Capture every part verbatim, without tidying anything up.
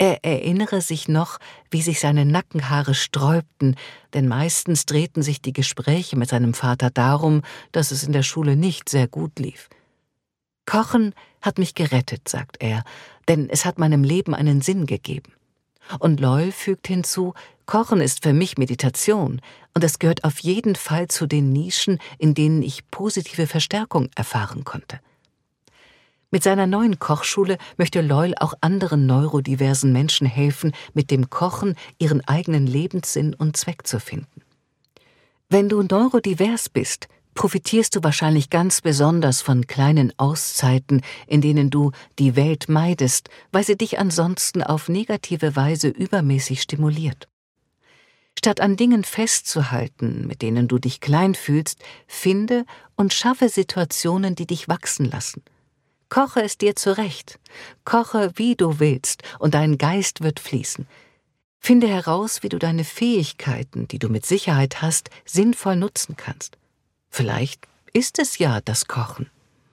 Er erinnere sich noch, wie sich seine Nackenhaare sträubten, denn meistens drehten sich die Gespräche mit seinem Vater darum, dass es in der Schule nicht sehr gut lief. »Kochen hat mich gerettet«, sagt er, »denn es hat meinem Leben einen Sinn gegeben.« Und Loyal fügt hinzu, »Kochen ist für mich Meditation und es gehört auf jeden Fall zu den Nischen, in denen ich positive Verstärkung erfahren konnte.« Mit seiner neuen Kochschule möchte Loyal auch anderen neurodiversen Menschen helfen, mit dem Kochen ihren eigenen Lebenssinn und Zweck zu finden. Wenn du neurodivers bist, profitierst du wahrscheinlich ganz besonders von kleinen Auszeiten, in denen du die Welt meidest, weil sie dich ansonsten auf negative Weise übermäßig stimuliert. Statt an Dingen festzuhalten, mit denen du dich klein fühlst, finde und schaffe Situationen, die dich wachsen lassen. Koche es dir zurecht, koche, wie du willst, und dein Geist wird fließen. Finde heraus, wie du deine Fähigkeiten, die du mit Sicherheit hast, sinnvoll nutzen kannst. Vielleicht ist es ja das Kochen.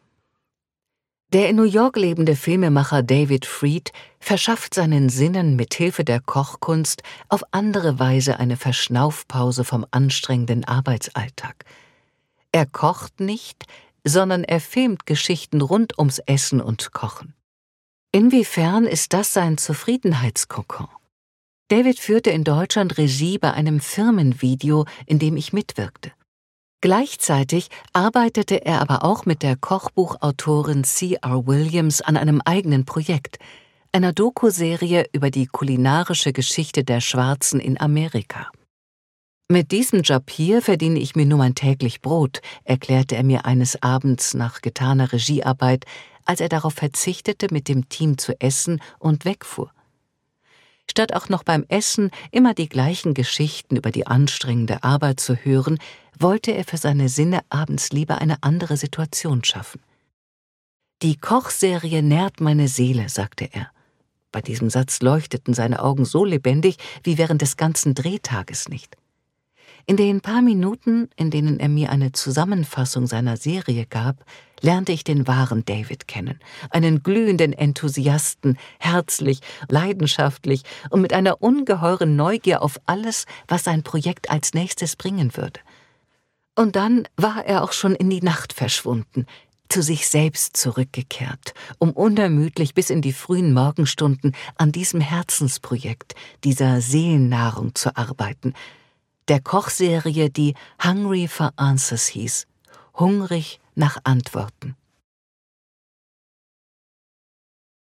Der in New York lebende Filmemacher David Fried verschafft seinen Sinnen mit Hilfe der Kochkunst auf andere Weise eine Verschnaufpause vom anstrengenden Arbeitsalltag. Er kocht nicht, sondern er filmt Geschichten rund ums Essen und Kochen. Inwiefern ist das sein Zufriedenheitskokon? David führte in Deutschland Regie bei einem Firmenvideo, in dem ich mitwirkte. Gleichzeitig arbeitete er aber auch mit der Kochbuchautorin C R Williams an einem eigenen Projekt, einer Doku-Serie über die kulinarische Geschichte der Schwarzen in Amerika. »Mit diesem Job hier verdiene ich mir nur mein täglich Brot«, erklärte er mir eines Abends nach getaner Regiearbeit, als er darauf verzichtete, mit dem Team zu essen und wegfuhr. Statt auch noch beim Essen immer die gleichen Geschichten über die anstrengende Arbeit zu hören, wollte er für seine Sinne abends lieber eine andere Situation schaffen. »Die Kochserie nährt meine Seele«, sagte er. Bei diesem Satz leuchteten seine Augen so lebendig wie während des ganzen Drehtages nicht. In den paar Minuten, in denen er mir eine Zusammenfassung seiner Serie gab, lernte ich den wahren David kennen, einen glühenden Enthusiasten, herzlich, leidenschaftlich und mit einer ungeheuren Neugier auf alles, was sein Projekt als nächstes bringen würde. Und dann war er auch schon in die Nacht verschwunden, zu sich selbst zurückgekehrt, um unermüdlich bis in die frühen Morgenstunden an diesem Herzensprojekt, dieser Seelennahrung zu arbeiten, der Kochserie, die Hungry for Answers hieß, hungrig nach Antworten.